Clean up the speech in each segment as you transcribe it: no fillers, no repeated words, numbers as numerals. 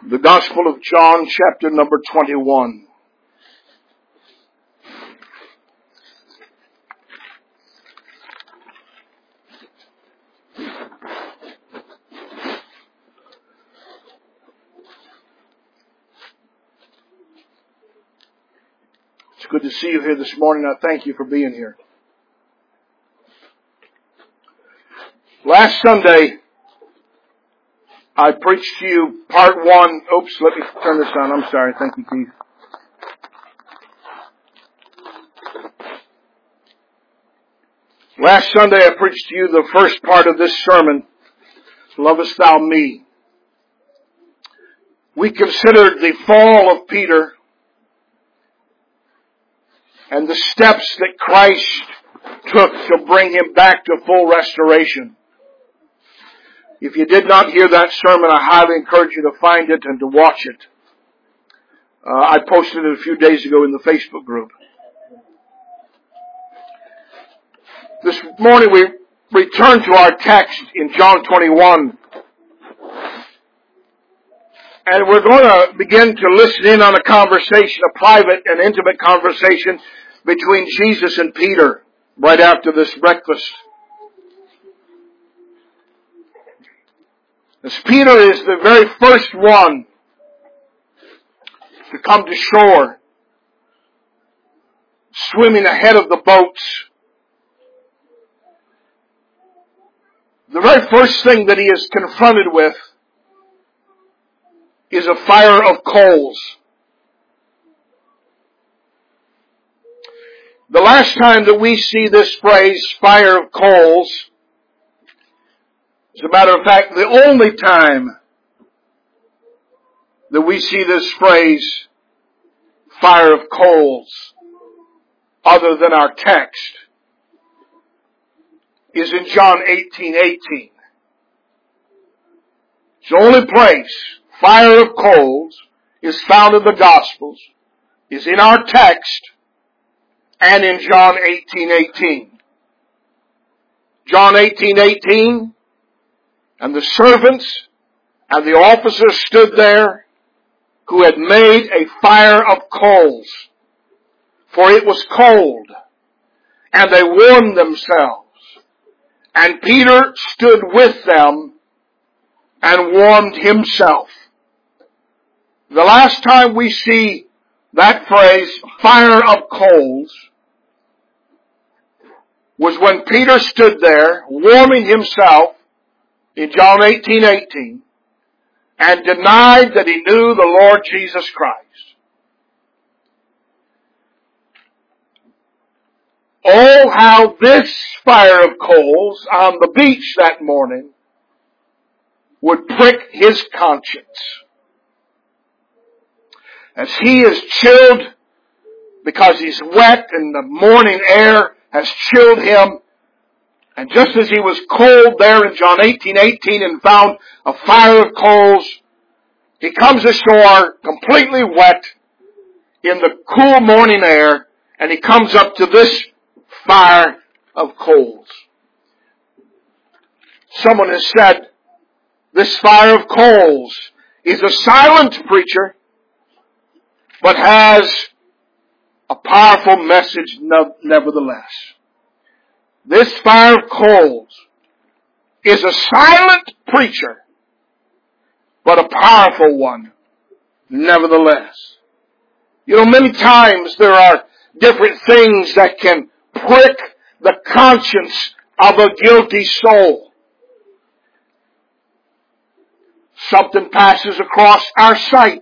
The Gospel of John, chapter number 21. It's good to see you here this morning. I thank you for being here. Last Sunday, I preached to you part one. Oops, let me turn this on. I'm sorry. Thank you, Keith. Last Sunday, I preached to you the first part of this sermon, Lovest Thou Me? We considered the fall of Peter and the steps that Christ took to bring him back to full restoration. If you did not hear that sermon, I highly encourage you to find it and to watch it. I posted it a few days ago in the Facebook group. This morning we return to our text in John 21. And we're going to begin to listen in on a conversation, a private and intimate conversation between Jesus and Peter right after this breakfast. As Peter is the very first one to come to shore, swimming ahead of the boats, the very first thing that he is confronted with is a fire of coals. The last time that we see this phrase, fire of coals, as a matter of fact, the only time that we see this phrase, fire of coals, other than our text, is in John 18:18. It's the only place fire of coals is found in the Gospels, is in our text, and in John 18:18. John 18:18, and the servants and the officers stood there who had made a fire of coals, for it was cold, and they warmed themselves. And Peter stood with them and warmed himself. The last time we see that phrase, fire of coals, was when Peter stood there warming himself in John 18:18 and denied that he knew the Lord Jesus Christ. Oh, how this fire of coals on the beach that morning would prick his conscience. As he is chilled because he's wet and the morning air has chilled him, and just as he was cold there in John 18:18 and found a fire of coals, he comes ashore completely wet in the cool morning air, and he comes up to this fire of coals. Someone has said this fire of coals is a silent preacher, but has a powerful message nevertheless. This fire of coals is a silent preacher, but a powerful one nevertheless. You know, many times there are different things that can prick the conscience of a guilty soul. Something passes across our sight,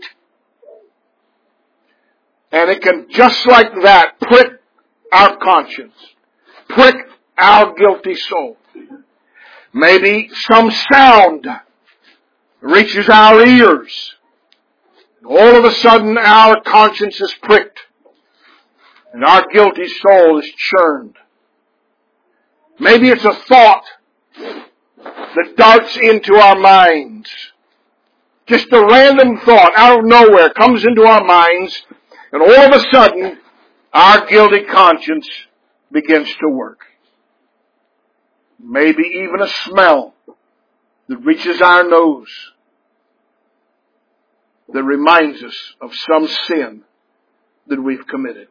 and it can just like that prick our conscience, prick our guilty soul. Maybe some sound reaches our ears. All of a sudden our conscience is pricked and our guilty soul is churned. Maybe it's a thought that darts into our minds. Just a random thought out of nowhere comes into our minds, and all of a sudden our guilty conscience begins to work. Maybe even a smell that reaches our nose. that reminds us of some sin that we've committed.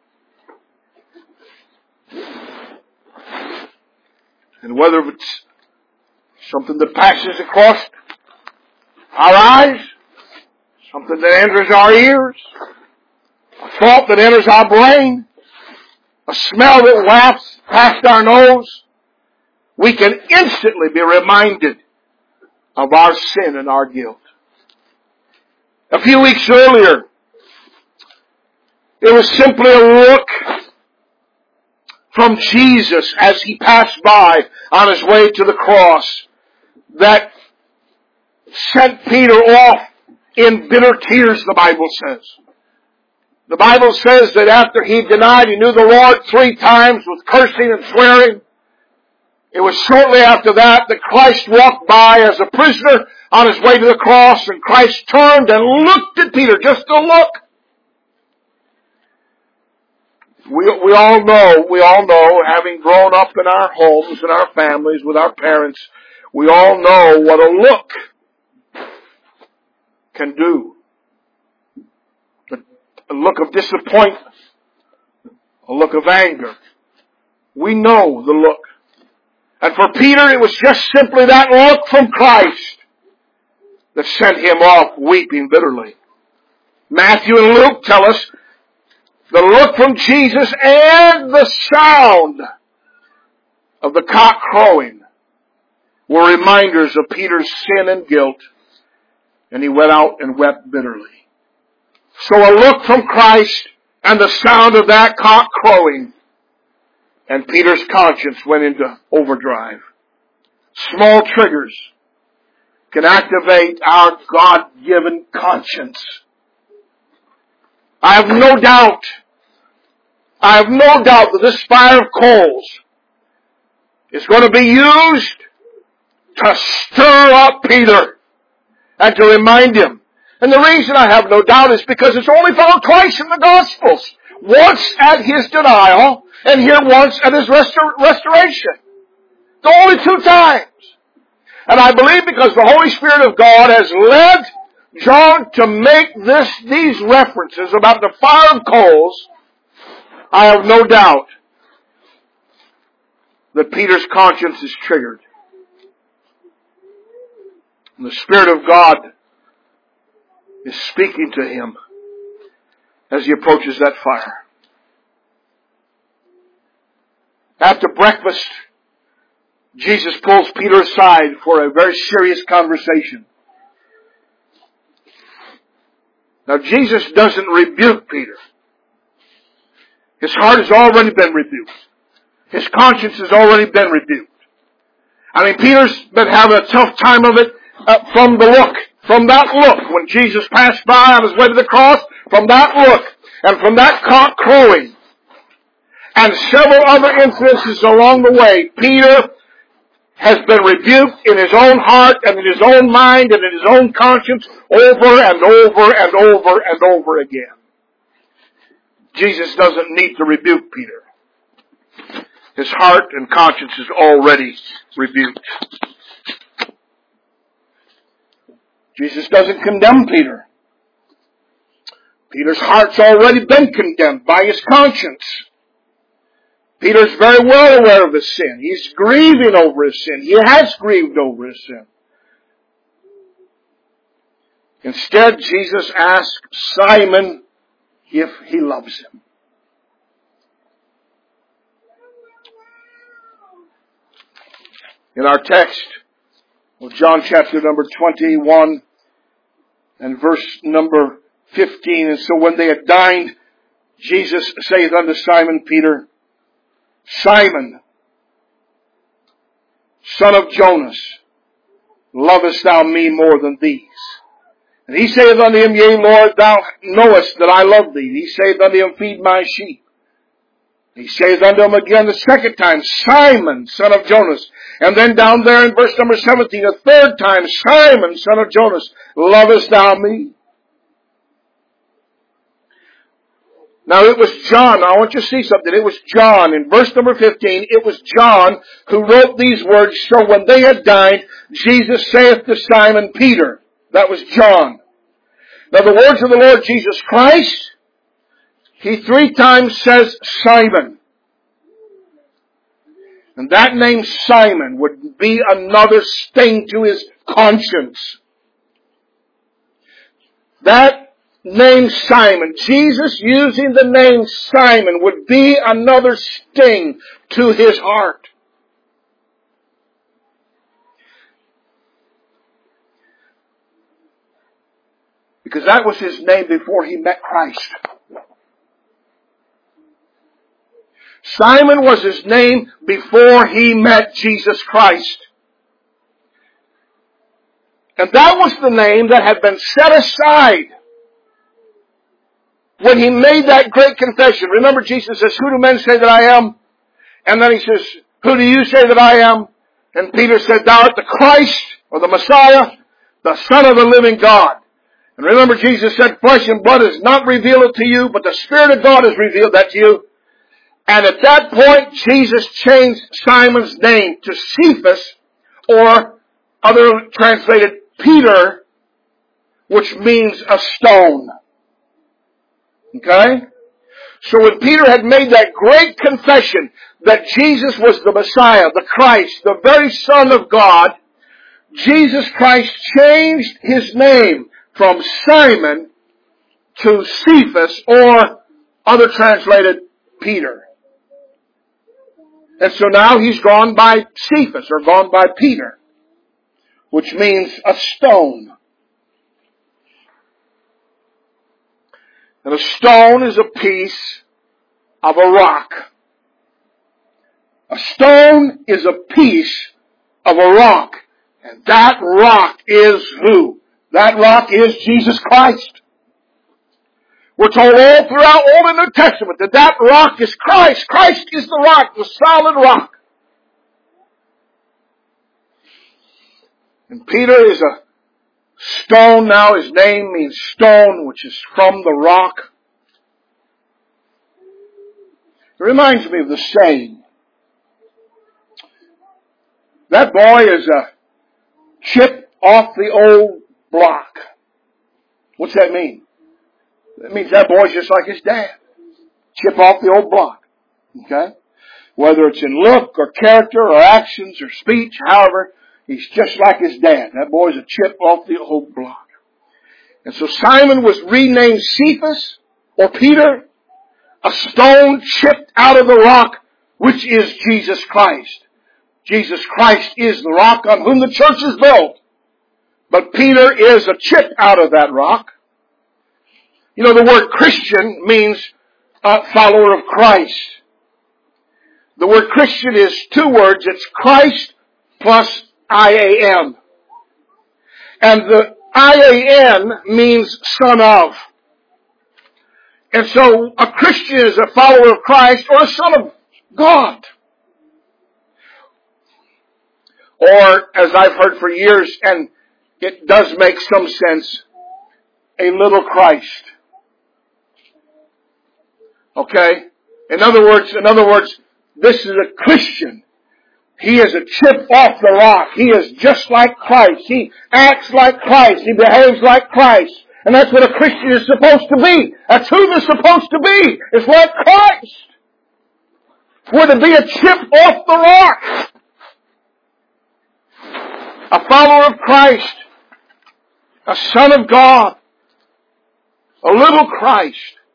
And whether it's something that passes across our eyes, something that enters our ears, a thought that enters our brain, a smell that wafts past our nose, we can instantly be reminded of our sin and our guilt. A few weeks earlier, it was simply a look from Jesus as He passed by on His way to the cross that sent Peter off in bitter tears, the Bible says. The Bible says that after he denied he knew the Lord 3 times with cursing and swearing, it was shortly after that that Christ walked by as a prisoner on His way to the cross, and Christ turned and looked at Peter, just a look. We all know, having grown up in our homes and our families with our parents, we all know what a look can do. A look of disappointment, a look of anger. We know the look. And for Peter, it was just simply that look from Christ that sent him off weeping bitterly. Matthew and Luke tell us the look from Jesus and the sound of the cock crowing were reminders of Peter's sin and guilt, and he went out and wept bitterly. So a look from Christ and the sound of that cock crowing, and Peter's conscience went into overdrive. Small triggers can activate our God-given conscience. I have no doubt that this fire of coals is going to be used to stir up Peter and to remind him. And the reason I have no doubt is because it's only found twice in the Gospels. Once at His denial, and here once at His restoration. The only 2 times. And I believe because the Holy Spirit of God has led John to make these references about the fire of coals, I have no doubt that Peter's conscience is triggered. And the Spirit of God is speaking to him as he approaches that fire. After breakfast, Jesus pulls Peter aside for a very serious conversation. Now, Jesus doesn't rebuke Peter. His heart has already been rebuked. His conscience has already been rebuked. I mean, Peter's been having a tough time of it from that look, when Jesus passed by on His way to the cross, from that look, and from that cock crowing, and several other incidences along the way, Peter has been rebuked in his own heart and in his own mind and in his own conscience over and over and over and over again. Jesus doesn't need to rebuke Peter. His heart and conscience is already rebuked. Jesus doesn't condemn Peter. Peter's heart's already been condemned by his conscience. Peter's very well aware of his sin. He's grieving over his sin. He has grieved over his sin. Instead, Jesus asks Simon if he loves him. In our text of John chapter number 21 and verse number 15, and so when they had dined, Jesus saith unto Simon Peter, Simon, son of Jonas, lovest thou me more than these? And he saith unto him, Yea, Lord, thou knowest that I love thee. And he saith unto him, Feed my sheep. He saith unto him again the second time, Simon, son of Jonas. And then down there in verse number 17, a third time, Simon, son of Jonas, lovest thou me? Now it was John. I want you to see something. It was John. In verse number 15, it was John who wrote these words. So when they had dined, Jesus saith to Simon Peter. That was John. Now the words of the Lord Jesus Christ, He 3 times says Simon. And that name Simon would be another sting to His conscience. That name Simon, Jesus using the name Simon, would be another sting to His heart. Because that was His name before He met Christ. Simon was His name before He met Jesus Christ. And that was the name that had been set aside when He made that great confession. Remember, Jesus says, "Who do men say that I am?" And then He says, "Who do you say that I am?" And Peter said, "Thou art the Christ," or the Messiah, "the Son of the living God." And remember, Jesus said, "Flesh and blood has not revealed it to you, but the Spirit of God has revealed that to you." And at that point, Jesus changed Simon's name to Cephas, or other translated Peter, which means a stone. Okay? So when Peter had made that great confession that Jesus was the Messiah, the Christ, the very Son of God, Jesus Christ changed His name from Simon to Cephas, or other translated Peter. And so now He's gone by Cephas, or gone by Peter, which means a stone. And a stone is a piece of a rock. A stone is a piece of a rock. And that rock is who? That rock is Jesus Christ. We're told all throughout Old and New Testament that that rock is Christ. Christ is the rock, the solid rock. And Peter is a stone now. His name means stone, which is from the rock. It reminds me of the saying. That boy is a chip off the old block. What's that mean? That means that boy's just like his dad. Chip off the old block. Okay? Whether it's in look or character or actions or speech, however, he's just like his dad. That boy's a chip off the old block. And so Simon was renamed Cephas, or Peter, a stone chipped out of the rock, which is Jesus Christ. Jesus Christ is the rock on whom the church is built. But Peter is a chip out of that rock. You know, the word Christian means follower of Christ. The word Christian is 2 words. It's Christ plus I-A-N. And the I-A-N means son of. And so a Christian is a follower of Christ or a son of God. Or, as I've heard for years, and it does make some sense, a little Christ. Okay? In other words, this is a Christian. He is a chip off the rock. He is just like Christ. He acts like Christ. He behaves like Christ. And that's what a Christian is supposed to be. That's who they're supposed to be. It's like Christ. We're to be a chip off the rock. A follower of Christ. A son of God. A little Christ.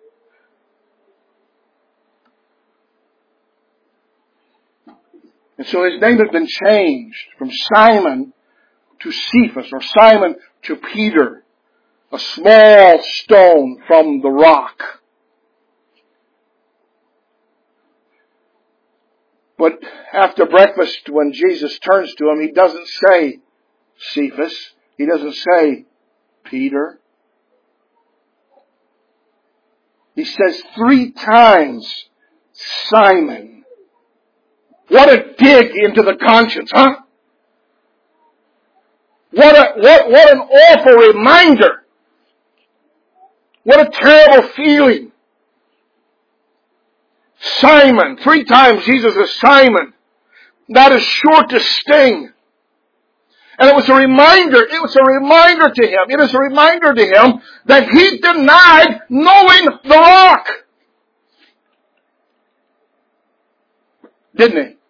And so his name had been changed from Simon to Cephas, or Simon to Peter. A small stone from the rock. But after breakfast, when Jesus turns to him, he doesn't say Cephas. He doesn't say Peter. He says 3 times, Simon. What a dig into the conscience, huh? What an awful reminder. What a terrible feeling. Simon. 3 times Jesus is Simon. That is sure to sting. And it was a reminder to him. It is a reminder to him that he denied knowing the rock. Didn't he?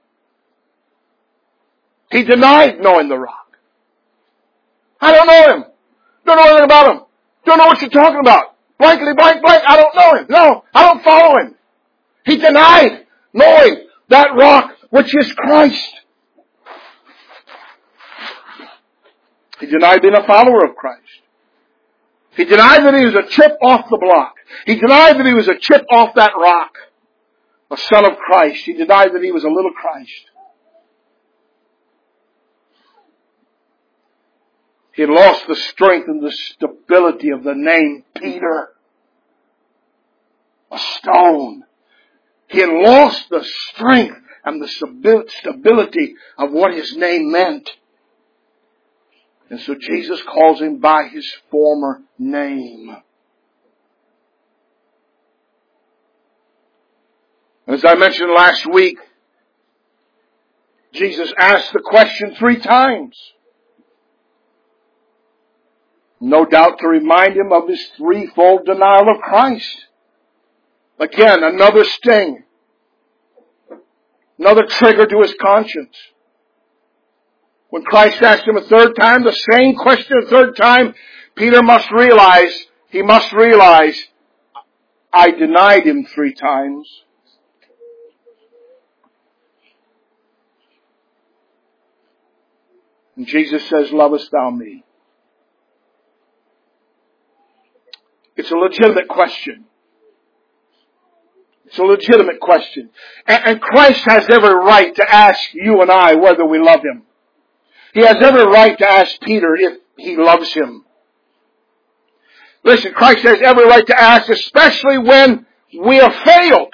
He denied knowing the rock. I don't know him. Don't know anything about him. Don't know what you're talking about. Blankety blank blank. I don't know him. No, I don't follow him. He denied knowing that rock, which is Christ. He denied being a follower of Christ. He denied that he was a chip off the block. He denied that he was a chip off that rock. A son of Christ. He denied that he was a little Christ. He had lost the strength and the stability of the name Peter. A stone. He had lost the strength and the stability of what his name meant. And so Jesus calls him by his former name. As I mentioned last week, Jesus asked the question 3 times. No doubt to remind him of his 3-fold denial of Christ. Again, another sting. Another trigger to his conscience. When Christ asked him a 3rd time, the same question a 3rd time, Peter must realize, I denied him 3 times. And Jesus says, lovest thou me? It's a legitimate question. It's a legitimate question. And Christ has every right to ask you and I whether we love him. He has every right to ask Peter if he loves him. Listen, Christ has every right to ask, especially when we have failed.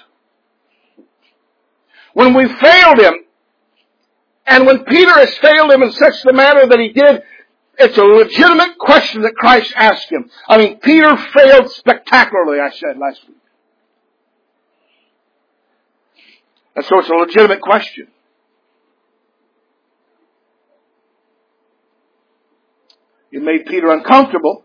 When we failed him, and when Peter has failed him in such the manner that he did, it's a legitimate question that Christ asked him. I mean, Peter failed spectacularly, I said last week. And so it's a legitimate question. It made Peter uncomfortable.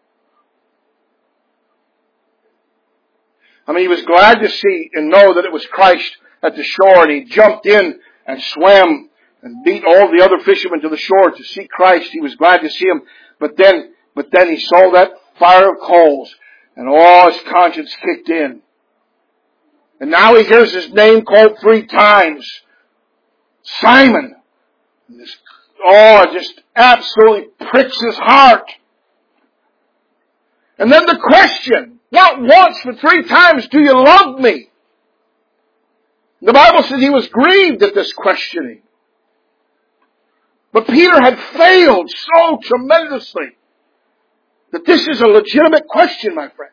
I mean, he was glad to see and know that it was Christ at the shore, and he jumped in and swam and beat all the other fishermen to the shore to see Christ. He was glad to see him. But then he saw that fire of coals, and all his conscience kicked in. And now he hears his name called 3 times. Simon. And this, it just absolutely pricks his heart. And then the question, not once but 3 times, do you love me? The Bible says he was grieved at this questioning. But Peter had failed so tremendously that this is a legitimate question, my friend.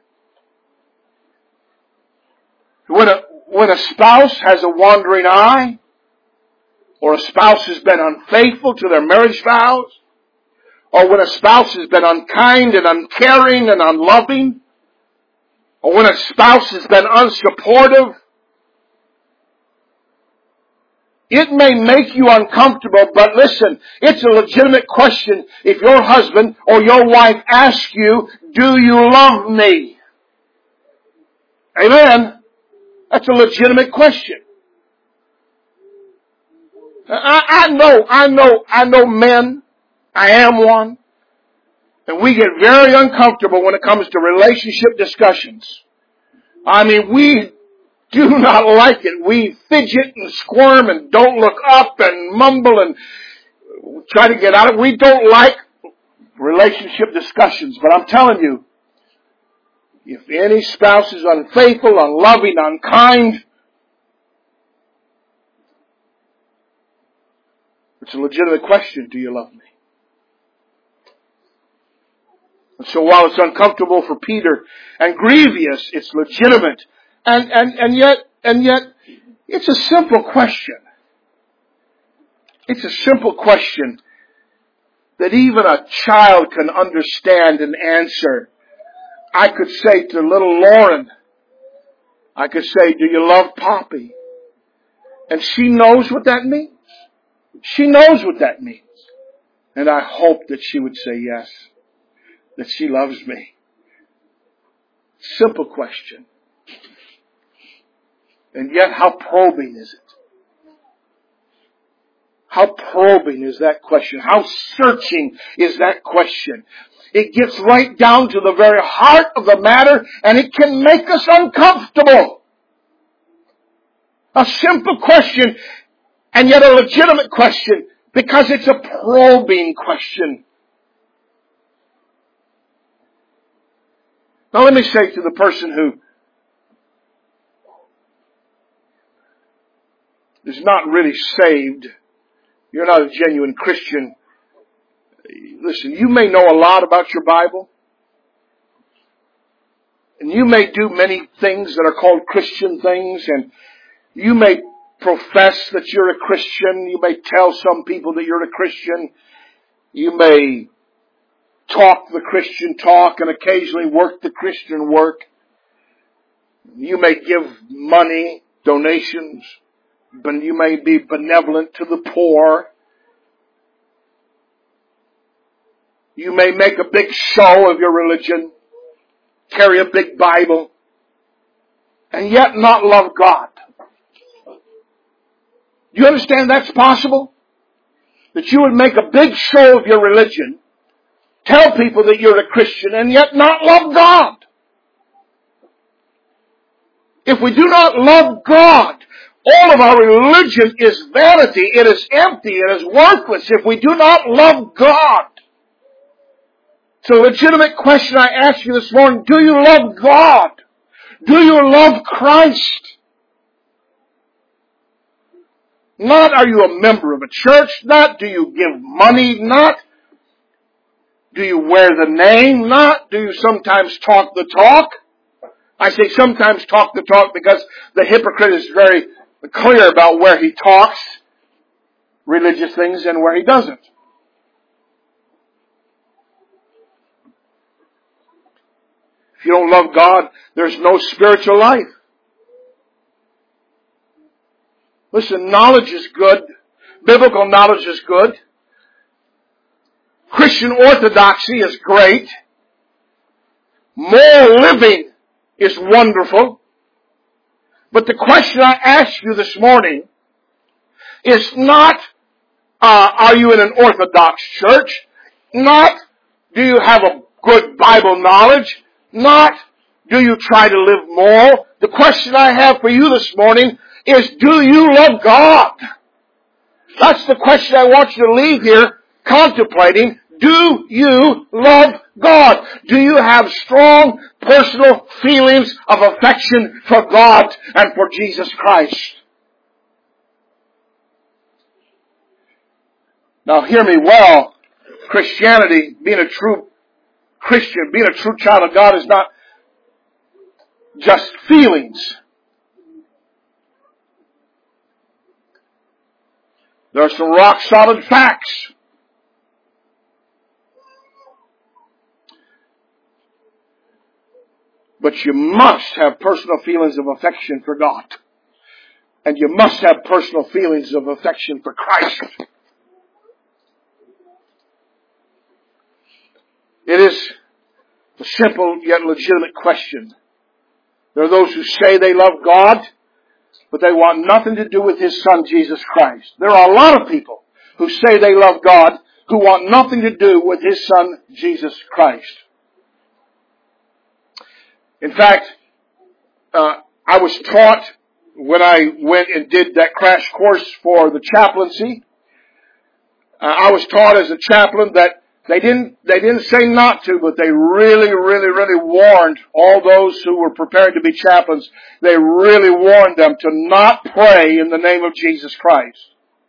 When a spouse has a wandering eye, or a spouse has been unfaithful to their marriage vows, or when a spouse has been unkind and uncaring and unloving, or when a spouse has been unsupportive, it may make you uncomfortable, but listen, it's a legitimate question if your husband or your wife asks you, do you love me? Amen? That's a legitimate question. I know men. I am one. And we get very uncomfortable when it comes to relationship discussions. I mean, we do not like it. We fidget and squirm and don't look up and mumble and try to get out of it. We don't like relationship discussions. But I'm telling you, if any spouse is unfaithful, unloving, unkind, it's a legitimate question, do you love me? And so while it's uncomfortable for Peter and grievous, it's legitimate. And yet, it's a simple question. It's a simple question that even a child can understand and answer. I could say to little Lauren, I could say, do you love Poppy? And she knows what that means. She knows what that means. And I hope that she would say yes, that she loves me. Simple question. And yet how probing is it? How probing is that question? How searching is that question? It gets right down to the very heart of the matter, and it can make us uncomfortable. A simple question, and yet a legitimate question, because it's a probing question. Now let me say to the person who is not really saved, you're not a genuine Christian. Listen, you may know a lot about your Bible. And you may do many things that are called Christian things. And you may profess that you're a Christian. You may tell some people that you're a Christian. You may talk the Christian talk and occasionally work the Christian work. You may give money, donations. But you may be benevolent to the poor. You may make a big show of your religion, carry a big Bible, and yet not love God. Do you understand that's possible? That you would make a big show of your religion, tell people that you're a Christian, and yet not love God. If we do not love God, all of our religion is vanity. It is empty. It is worthless if we do not love God. It's a legitimate question I ask you this morning. Do you love God? Do you love Christ? Not are you a member of a church. Not do you give money. Not do you wear the name. Not do you sometimes talk the talk. I say sometimes talk the talk because the hypocrite is very clear about where he talks religious things and where he doesn't. If you don't love God, there's no spiritual life. Listen, knowledge is good. Biblical knowledge is good. Christian orthodoxy is great. Moral living is wonderful. But the question I ask you this morning is not, are you in an Orthodox church? Not, do you have a good Bible knowledge? Not, do you try to live moral? The question I have for you this morning is, do you love God? That's the question I want you to leave here contemplating. Do you love God? Do you have strong personal feelings of affection for God and for Jesus Christ? Now hear me well. Christianity, being a true Christian, being a true child of God is not just feelings. There are some rock solid facts. But you must have personal feelings of affection for God. And you must have personal feelings of affection for Christ. It is a simple yet legitimate question. There are those who say they love God, but they want nothing to do with His Son, Jesus Christ. There are a lot of people who say they love God who want nothing to do with His Son, Jesus Christ. In fact, I was taught when I went and did that crash course for the chaplaincy, I was taught as a chaplain that they didn't say not to, but they really warned all those who were preparing to be chaplains. They really warned them to not pray in the name of Jesus Christ.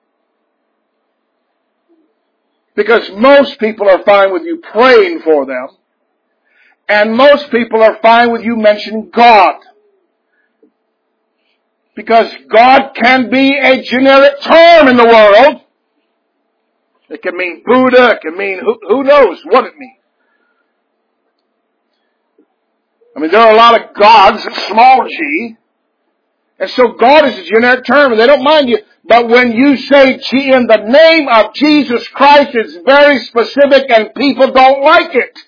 Because most people are fine with you praying for them. And most people are fine with you mentioning God. Because God can be a generic term in the world. It can mean Buddha, it can mean who knows what it means. I mean, there are a lot of gods, small g. And so God is a generic term, and they don't mind you But when you say in the name of Jesus Christ, it's very specific and people don't like it.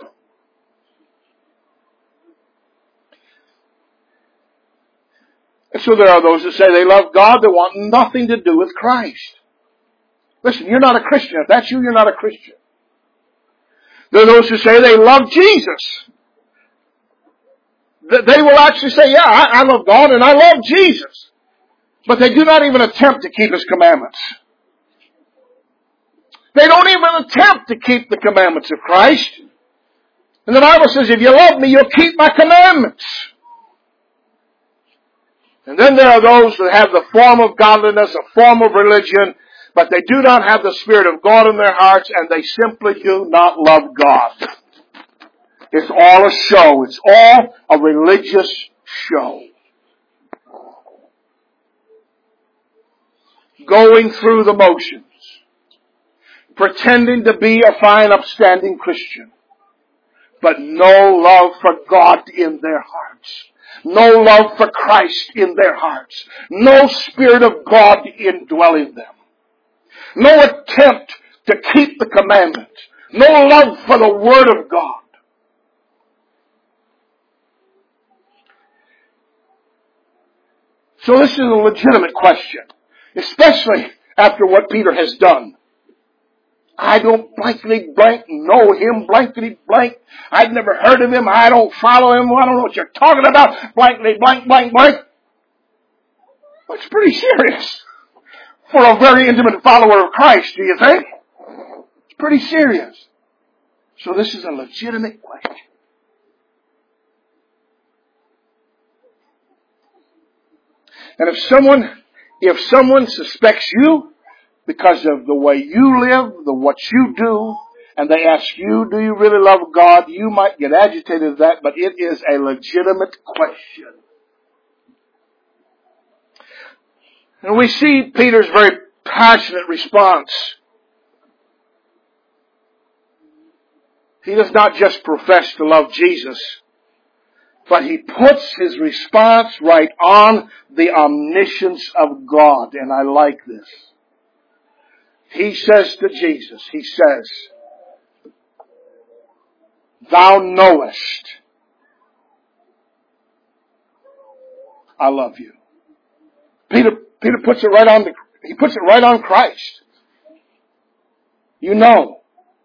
And so there are those that say they love God that want nothing to do with Christ. Listen, you're not a Christian. If that's you, you're not a Christian. There are those who say they love Jesus. They will actually say, yeah, I love God and I love Jesus. But they do not even attempt to keep His commandments. They don't even attempt to keep the commandments of Christ. And the Bible says, if you love me, you'll keep my commandments. And then there are those that have the form of godliness, a form of religion, but they do not have the Spirit of God in their hearts, and they simply do not love God. It's all a show. It's all a religious show. Going through the motions. Pretending to be a fine, upstanding Christian. But no love for God in their hearts. No love for Christ in their hearts. No Spirit of God indwelling them. No attempt to keep the commandments. No love for the Word of God. So this is a legitimate question. Especially after what Peter has done. I don't blankety blank know him, blankety blank. I've never heard of him. I don't follow him. I don't know what you're talking about. Blankety blank, blank, blank. Well, it's pretty serious for a very intimate follower of Christ, do you think? It's pretty serious. So this is a legitimate question. And if someone suspects you because of the way you live, what you do, and they ask you, do you really love God? You might get agitated at that, but it is a legitimate question. And we see Peter's very passionate response. He does not just profess to love Jesus, but he puts his response right on the omniscience of God. And I like this. He says to Jesus, he says, thou knowest I love you. Peter puts it right on he puts it right on Christ. You know.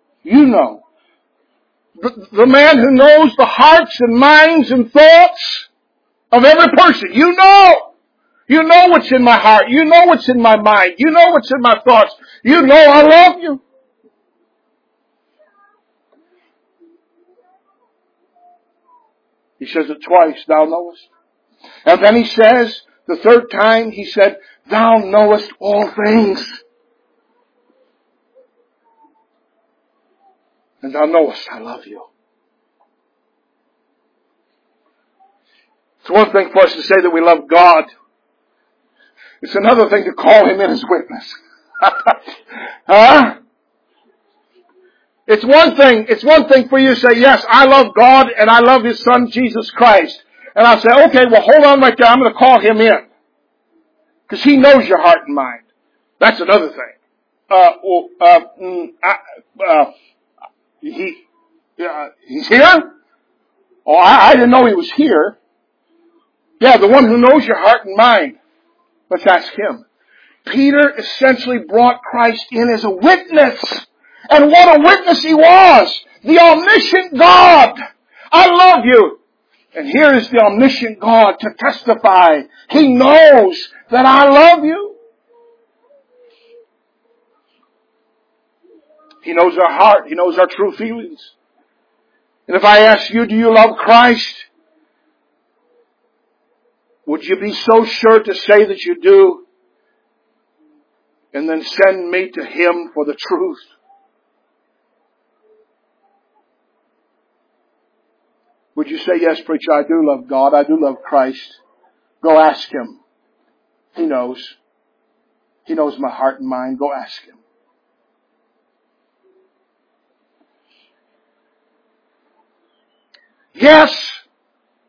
The man who knows the hearts and minds and thoughts of every person. You know. You know what's in my heart. You know what's in my mind. You know what's in my thoughts. You know I love you. He says it twice, thou knowest. And then he says, the third time, he said, thou knowest all things. And thou knowest I love you. It's one thing for us to say that we love God. It's another thing to call Him in as witness. Huh? It's one thing for you to say, yes, I love God and I love His Son, Jesus Christ. And I'll say, okay, well hold on right there. I'm going to call Him in. Because He knows your heart and mind. That's another thing. He's here? Oh, I didn't know He was here. Yeah, the one who knows your heart and mind. Let's ask Him. Peter essentially brought Christ in as a witness. And what a witness he was. The omniscient God. I love you. And here is the omniscient God to testify. He knows that I love you. He knows our heart. He knows our true feelings. And if I ask you, do you love Christ? Would you be so sure to say that you do? And then send me to Him for the truth? Would you say, yes, preacher, I do love God. I do love Christ. Go ask Him. He knows. He knows my heart and mind. Go ask Him. Yes,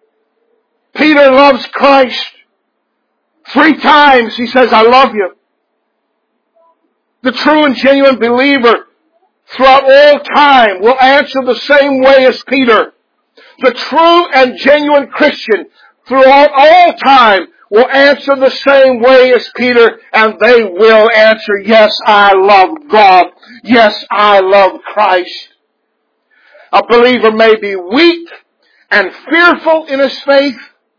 Peter loves Christ. 3 times he says, I love you. The true and genuine believer throughout all time will answer the same way as Peter. The true and genuine Christian throughout all time will answer the same way as Peter, and they will answer, yes, I love God. Yes, I love Christ. A believer may be weak and fearful in his faith.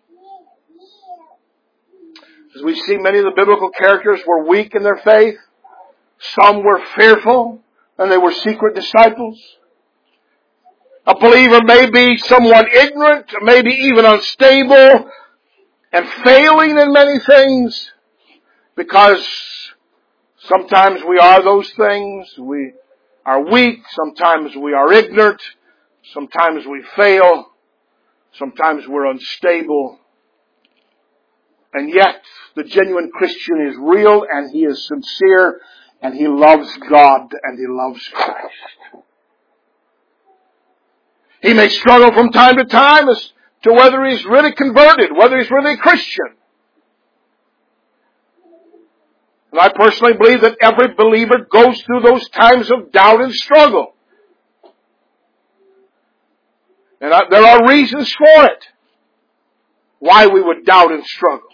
As we see, many of the biblical characters were weak in their faith. Some were fearful, and they were secret disciples. A believer may be somewhat ignorant, maybe even unstable, and failing in many things, because sometimes we are those things. We are weak, sometimes we are ignorant, sometimes we fail, sometimes we're unstable. And yet, the genuine Christian is real, and he is sincere, and he loves God, and he loves Christ. He may struggle from time to time as to whether he's really converted, whether he's really a Christian. And I personally believe that every believer goes through those times of doubt and struggle. And there are reasons for it, why we would doubt and struggle.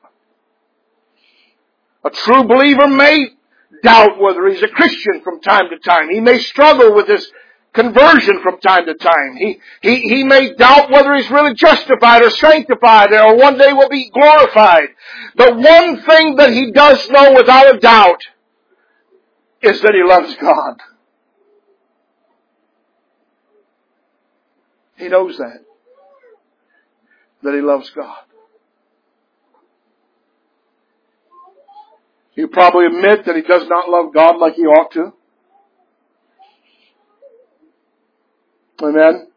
A true believer may doubt whether he's a Christian from time to time. He may struggle with his conversion from time to time. He may doubt whether he's really justified or sanctified or one day will be glorified. But one thing that he does know without a doubt is that he loves God. He knows that he loves God. He'll probably admit that he does not love God like he ought to. Amen.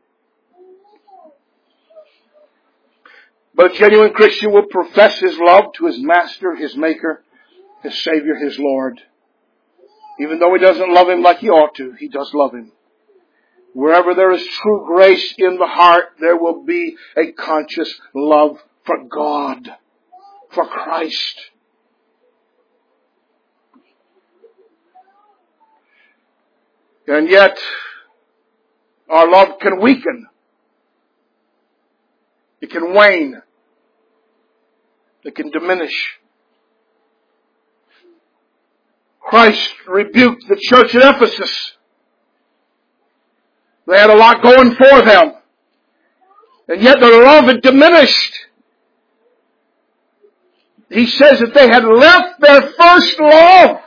But a genuine Christian will profess his love to his Master, his Maker, his Savior, his Lord. Even though he doesn't love him like he ought to, he does love him. Wherever there is true grace in the heart, there will be a conscious love for God, for Christ. And yet, our love can weaken. It can wane. It can diminish. Christ rebuked the church at Ephesus. They had a lot going for them. And yet their love had diminished. He says that they had left their first love.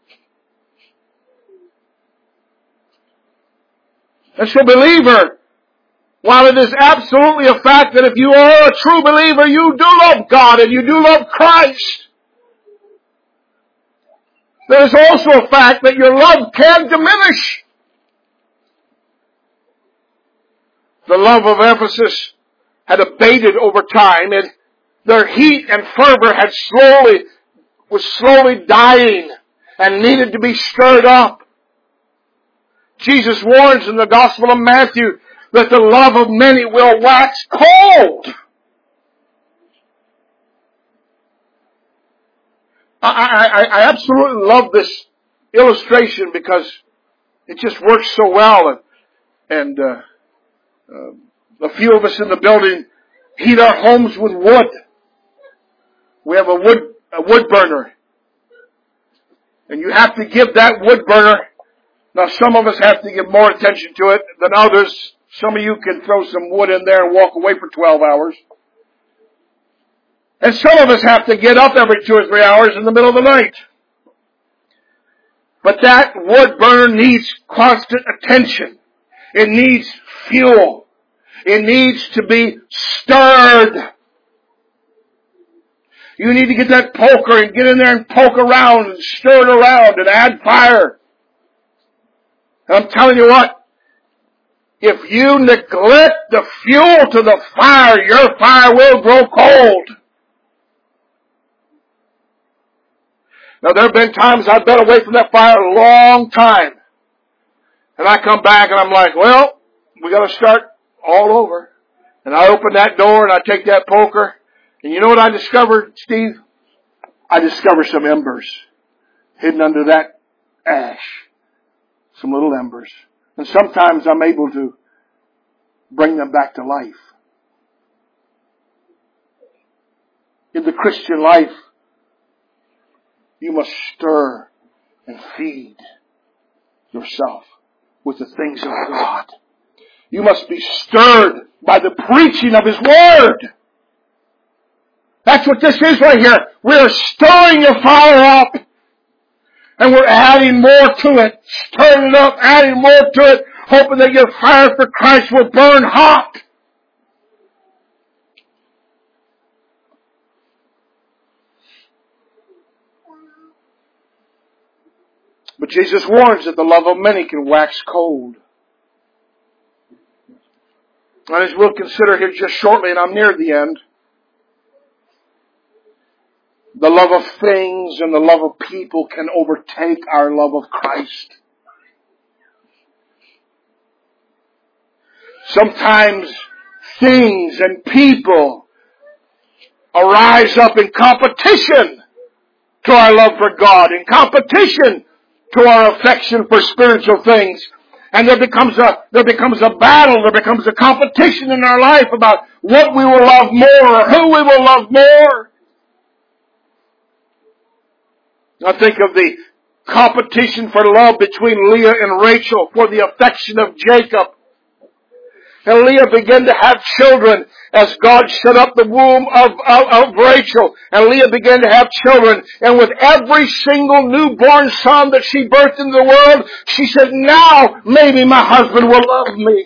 And so, believer, while it is absolutely a fact that if you are a true believer, you do love God and you do love Christ, there is also a fact that your love can diminish. The love of Ephesus had abated over time, and their heat and fervor was slowly dying and needed to be stirred up. Jesus warns in the Gospel of Matthew that the love of many will wax cold. I absolutely love this illustration because it just works so well. And a few of us in the building heat our homes with wood. We have a wood burner. And you have to give that wood burner. Now, some of us have to give more attention to it than others. Some of you can throw some wood in there and walk away for 12 hours. And some of us have to get up every 2 or 3 hours in the middle of the night. But that wood burner needs constant attention. It needs fuel. It needs to be stirred. You need to get that poker and get in there and poke around and stir it around and add fire. And I'm telling you what, if you neglect the fuel to the fire, your fire will grow cold. Now, there have been times I've been away from that fire a long time. And I come back and I'm like, well, we got to start all over. And I open that door and I take that poker. And you know what I discovered, Steve? I discovered some embers hidden under that ash, some little embers. And sometimes I'm able to bring them back to life. In the Christian life, you must stir and feed yourself with the things of God. You must be stirred by the preaching of His Word. That's what this is right here. We're stirring your fire up. And we're adding more to it. Stirring it up, adding more to it. Hoping that your fire for Christ will burn hot. But Jesus warns that the love of many can wax cold. And as we'll consider here just shortly, and I'm near the end, the love of things and the love of people can overtake our love of Christ. Sometimes things and people arise up in competition to our love for God, in competition to our affection for spiritual things. And there becomes a battle, there becomes a competition in our life about what we will love more or who we will love more. I think of the competition for love between Leah and Rachel for the affection of Jacob. And Leah began to have children as God shut up the womb of Rachel. And Leah began to have children. And with every single newborn son that she birthed into the world, she said, now maybe my husband will love me.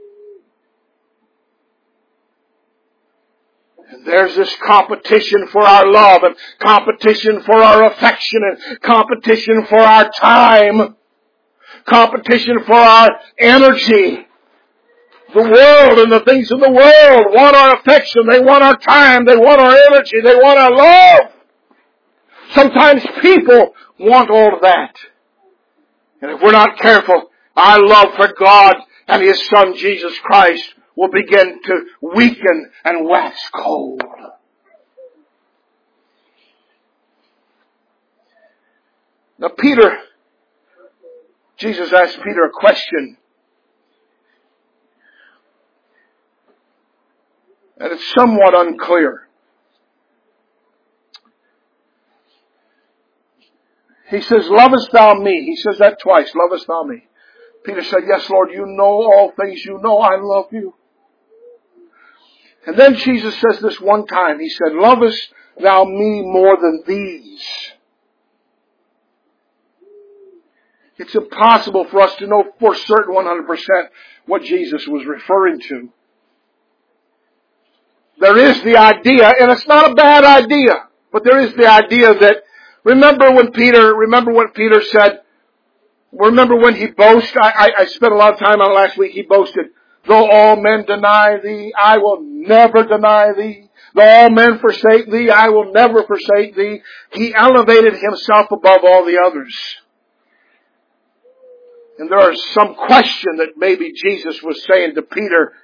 And there's this competition for our love and competition for our affection and competition for our time. Competition for our energy. The world and the things of the world want our affection. They want our time. They want our energy. They want our love. Sometimes people want all of that. And if we're not careful, our love for God and His Son Jesus Christ will begin to weaken and wax cold. Now Jesus asked Peter a question. And it's somewhat unclear. He says, lovest thou me? He says that twice, lovest thou me? Peter said, yes, Lord, you know all things. You know I love you. And then Jesus says this one time. He said, lovest thou me more than these? It's impossible for us to know for certain 100% what Jesus was referring to. There is the idea, and it's not a bad idea, but there is the idea that, remember when Peter said, remember when he boasted, I spent a lot of time on it last week, he boasted, though all men deny thee, I will never deny thee. Though all men forsake thee, I will never forsake thee. He elevated himself above all the others. And there is some question that maybe Jesus was saying to Peter,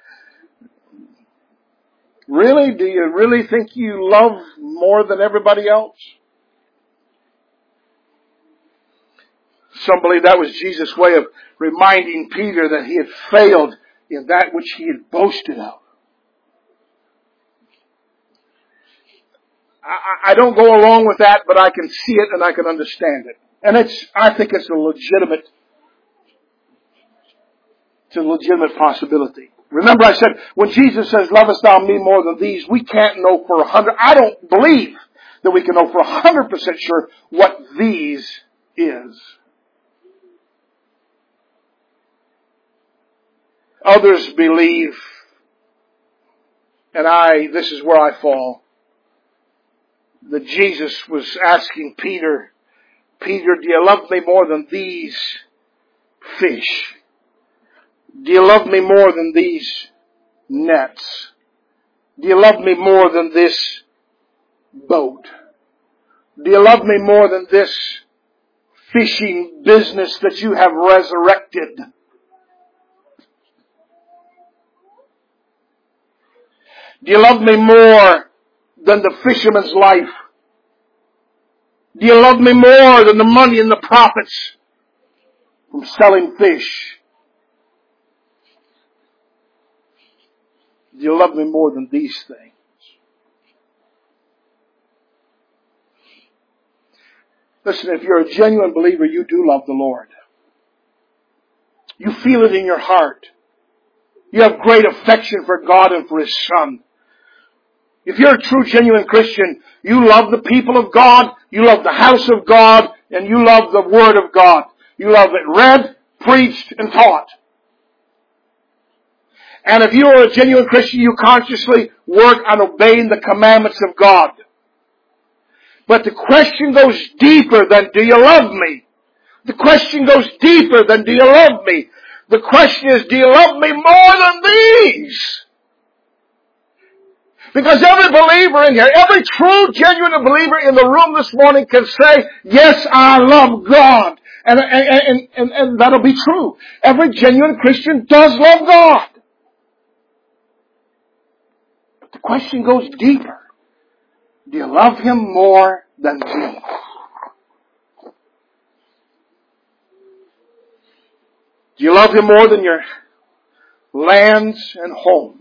really? Do you really think you love more than everybody else? Some believe that was Jesus' way of reminding Peter that he had failed in that which he had boasted of. I don't go along with that, but I can see it and I can understand it. And I think it's a legitimate possibility. Remember I said, when Jesus says, lovest thou me more than these, we can't know for 100%. I don't believe that we can know for 100% sure what these is. Others believe, and this is where I fall, that Jesus was asking Peter, do you love me more than these fish? Do you love me more than these nets? Do you love me more than this boat? Do you love me more than this fishing business that you have resurrected? Do you love me more than the fisherman's life? Do you love me more than the money and the profits? from selling fish. Do you love me more than these things? Listen, if you're a genuine believer, you do love the Lord. You feel it in your heart. You have great affection for God and for His Son. If you're a true, genuine Christian, you love the people of God, you love the house of God, and you love the Word of God. You love it read, preached, and taught. And if you are a genuine Christian, you consciously work on obeying the commandments of God. But the question goes deeper than, do you love me? The question goes deeper than, do you love me? The question is, do you love me more than these? Because every believer in here, every true, genuine believer in the room this morning can say, yes, I love God. And that'll be true. Every genuine Christian does love God. But the question goes deeper. Do you love Him more than these? Do you love Him more than your lands and homes?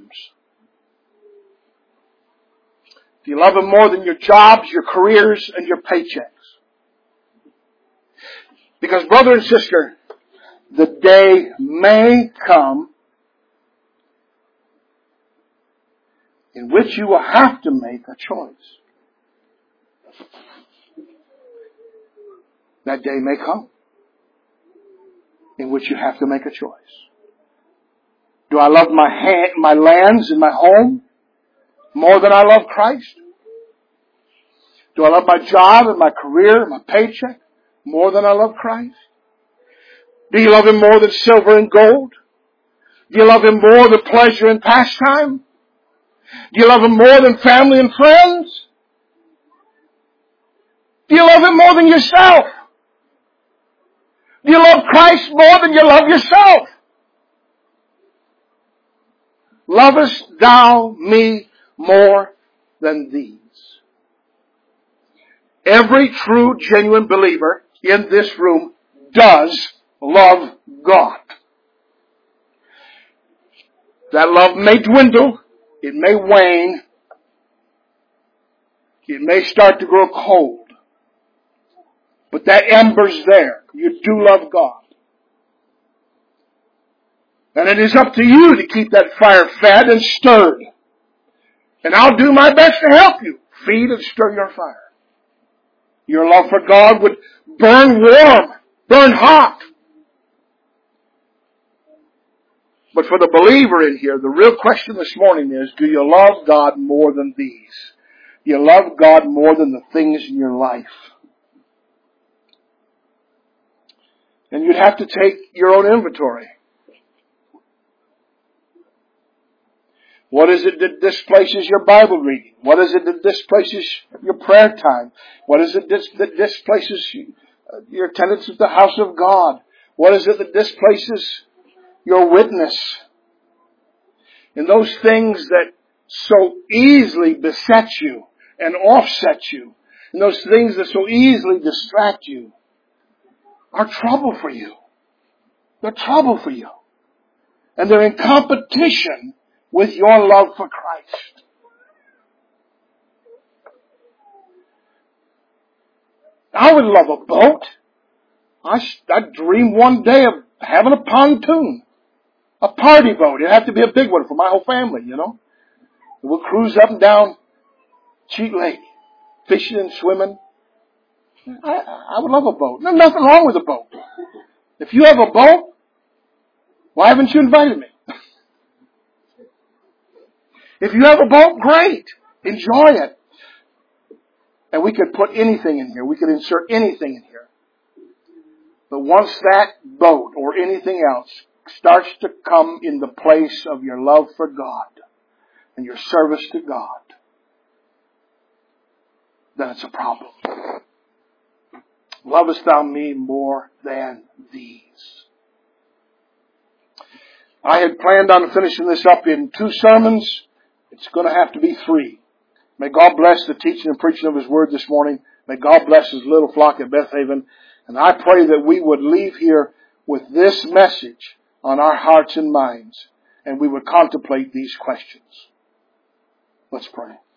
Do you love Him more than your jobs, your careers, and your paychecks? Because, brother and sister, the day may come in which you will have to make a choice. That day may come in which you have to make a choice. Do I love my lands and my home more than I love Christ? Do I love my job and my career and my paycheck more than I love Christ? Do you love Him more than silver and gold? Do you love Him more than pleasure and pastime? Do you love Him more than family and friends? Do you love Him more than yourself? Do you love Christ more than you love yourself? Lovest thou me more than these? Every true, genuine believer in this room does love God. That love may dwindle. It may wane. It may start to grow cold. But that ember's there. You do love God. And it is up to you to keep that fire fed and stirred. And I'll do my best to help you feed and stir your fire. Your love for God would burn warm, burn hot. But for the believer in here, the real question this morning is, do you love God more than these? Do you love God more than the things in your life? And you'd have to take your own inventory. What is it that displaces your Bible reading? What is it that displaces your prayer time? What is it that displaces your attendance at the house of God? What is it that displaces your witness? And those things that so easily beset you and offset you, and those things that so easily distract you, are trouble for you. They're trouble for you. And they're in competition with your love for Christ. I would love a boat. I dream one day of having a pontoon. A party boat. It'd have to be a big one for my whole family, you know. We'll cruise up and down Cheat Lake, fishing and swimming. I would love a boat. There's nothing wrong with a boat. If you have a boat, why haven't you invited me? If you have a boat, great. Enjoy it. And we could put anything in here. We could insert anything in here. But once that boat or anything else starts to come in the place of your love for God and your service to God, then it's a problem. Lovest thou me more than these? I had planned on finishing this up in 2 sermons. It's going to have to be 3. May God bless the teaching and preaching of His Word this morning. May God bless His little flock at Beth Haven. And I pray that we would leave here with this message on our hearts and minds, and we would contemplate these questions. Let's pray.